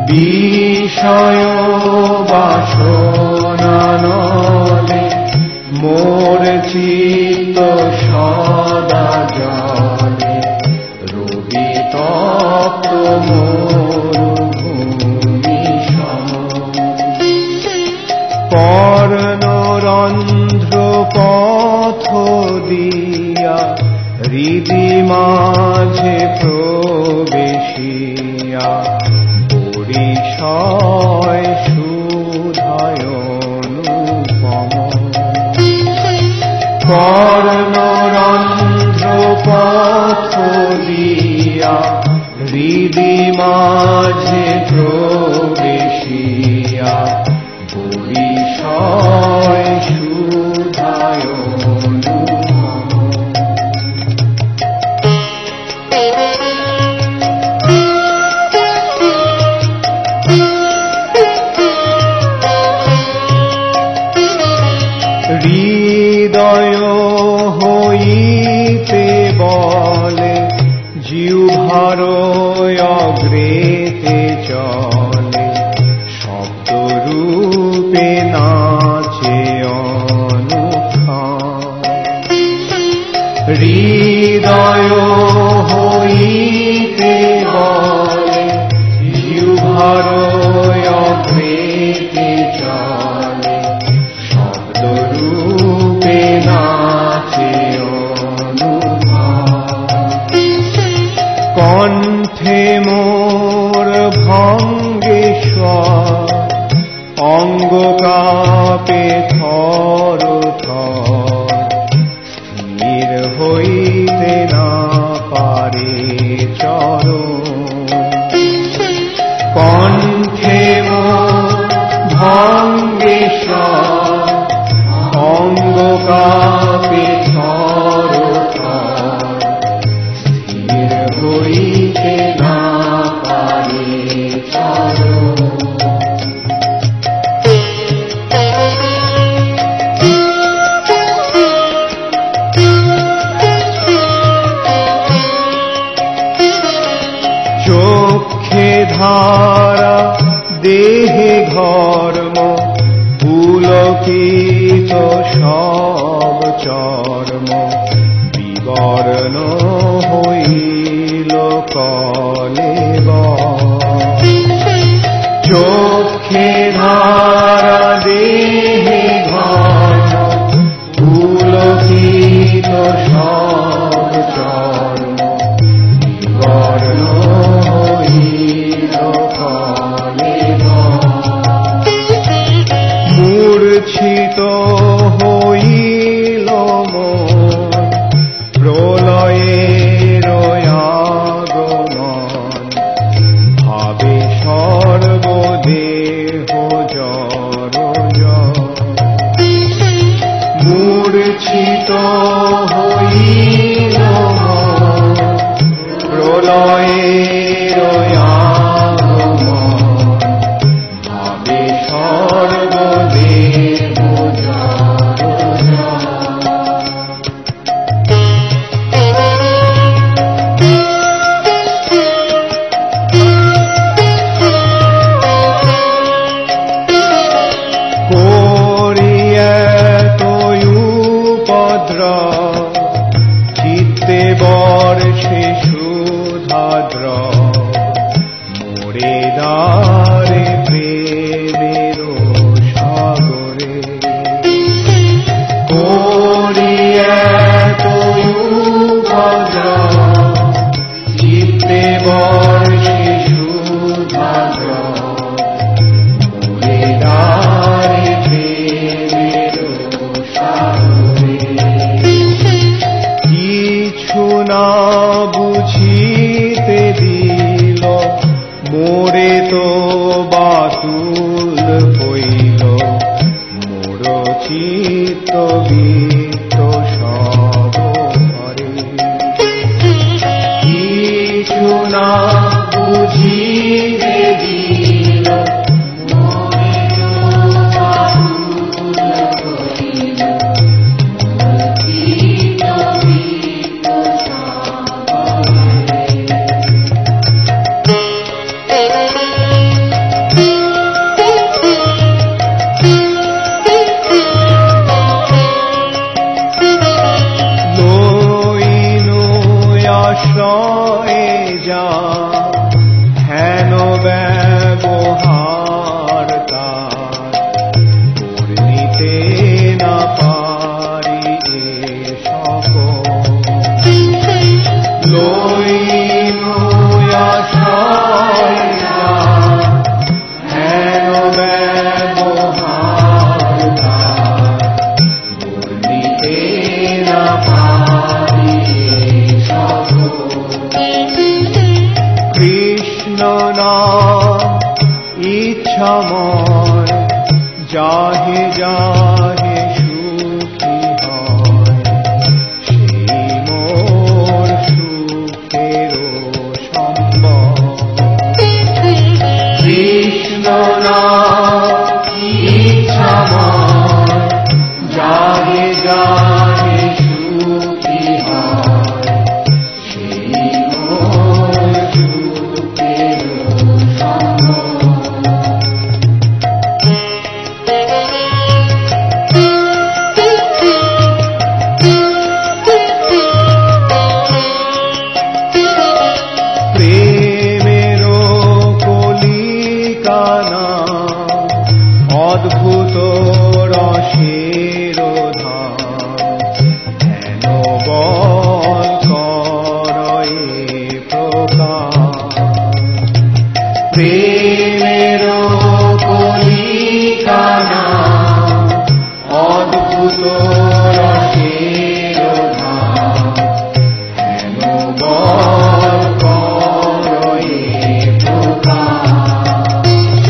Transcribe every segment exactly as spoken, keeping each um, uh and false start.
বিষয় বাসনা নলে মোর চিত্ত সদা জলে, রবি তপ্ত মরুভূমি সম। কর্ণরন্ধ্র পথ দিয়া হৃদি মাঝে প্রবেশিয়া, পরিষয় সুধায় অনুপম। কর্ণরন্ধ্র পথ দিয়া হৃদি মাঝে প্রবেশিয়া, পরিষয় সুধায় অনুপম। হৃদয় হইতে বলে জিহ্বার অগ্রেতে চলে, শব্দরূপে নাচে অনুক্ষণ। হৃদয় হইতে বলে জিহ্বার অগ্রেতে চলে, শব্দরূপে নাচে অনুপম। কণ্ঠে মোর ভঙ্গেশ্বর, অঙ্গ কাঁপে থর থর, স্থির হইতে না পারে চরণ। কণ্ঠে মোর ভঙ্গেশ্বর, অঙ্গ কাঁপে থর থর, স্থির হইতে না পারে চরণ। চক্ষে ধারা দেহে ঘর্ম, পুলকিত সব চর্ম, বিবর্ণ হইল কলেবর। চক্ষে ধারা দেহে ঘর্ম, পুলকিত সব চর্ম, বিবর্ণ হইল কলেবর। মূর্ছিত হইল মন, প্রলয়ের আগমন, ভাবে সর্বদেহ জড় জড়। মূর্ছিত হইল মন, প্রলয়ের আগমন, ভাবে সর্বদেহ জড় জড়। করিয়া তোয় উপদ্রব, চিত্তে বর্ষে সুধাদ্র, মোরে দ্বারে প্রেমের সাগরে। করিয়া তোয় উপদ্রব, চিত্তে বর্ষে সুধাদ্র, মোরে দ্বারে প্রেমের সাগরে। কিছু না বুঝিতে দিল, মোরে তো বাতুল হইল, মোর চিত্ত বৃত্ত সব ঘরে। কিছু না বুঝিতে দিল, মোরে তো বাতুল হইল, মোর চিত্ত বৃত্ত সব ঘরে। ইচ্ছাময় যাহে যাহে সুখী হয়, সেই মোর সুখের সম্বল। কৃষ্ণ নাম ইচ্ছাময় যাহে যাহে সুখী হয়, সেই মোর সুখের সম্বল। প্রেমেরও কলিকানা অদ্ভুত রসের ধাম, হেন বল করয়ে প্রকাশ। প্রেমেরও কলিকানা অদ্ভুত রসের ধাম, হেন বল করয়ে প্রকাশ।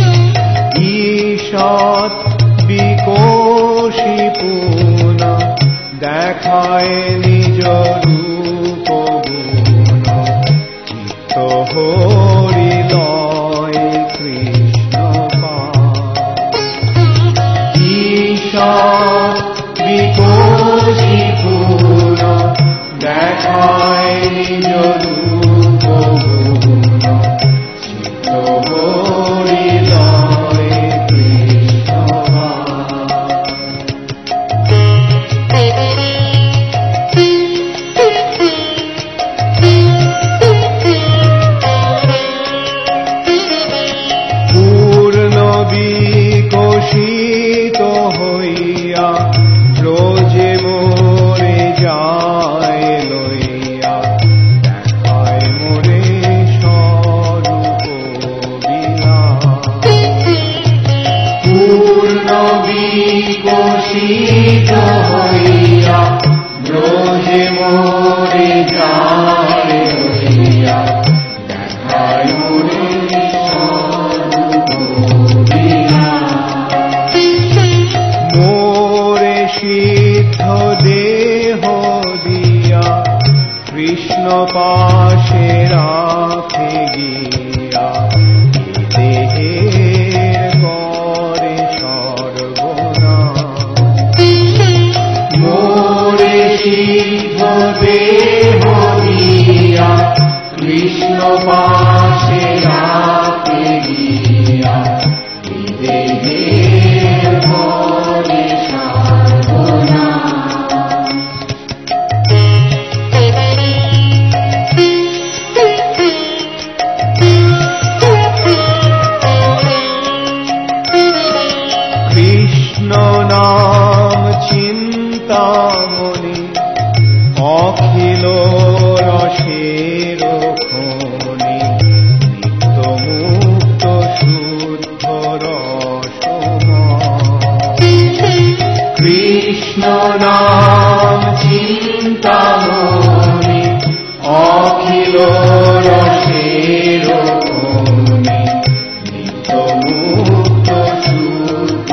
ঈষৎ বিকোষী পুনা দেখায় নিজ রূপ গুণ, চিত্ত হরিলয় কৃষ্ণ পায়। ঈষৎ বিকোষী পুনা দেখায় নিজ রূপ গুণ, চিত্ত হরিলয় কৃষ্ণ পূর্ণ বিকশিত হইয়া রোজে মোরে যায় লইয়া, দেখায় মোরে স্বরূপ বিলাস। পূর্ণ বিকশিত হইয়া রোজে মোরে যায় লইয়া, দেখায় মোরে স্বরূপ বিলাস। মোরে সিদ্ধ দেহ দিয়া কৃষ্ণ পাশে রাখে গিয়া, এ দেহের করে সর্বনাশ। মোরে সিদ্ধ দেহ দিয়া কৃষ্ণ পাশে রাখে গিয়া, এ দেহের করে সর্বনাশ। কৃষ্ণ নাম চিন্তামণি অখিল রসের খনি, নিত্য মুক্ত শুদ্ধ রসময়। কৃষ্ণ নাম চিন্তামণি অখিল রসের খনি, নিত্য মুক্ত শুদ্ধ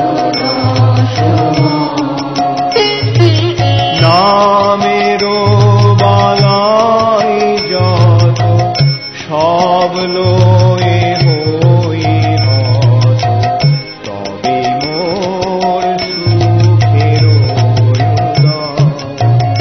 রসময়। নামেরও বালাই যত সব লয়ে হই হত, তবে মোর সুখের উদয়।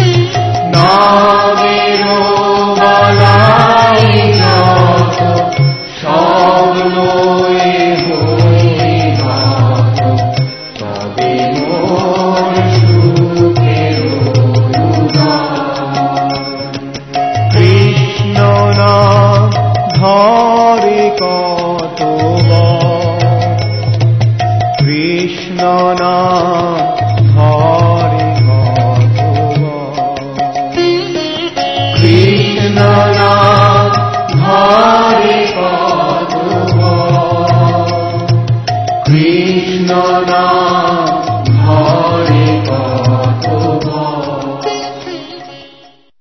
নামেরও বালাই যত সব লয়ে হই হত, তবে মোর সুখের উদয়। কৃষ্ণ নাম ধরে কতবার, কৃষ্ণ নাম ধরে কতবার। কৃষ্ণ নাম ধরে কতবার, কৃষ্ণ নাম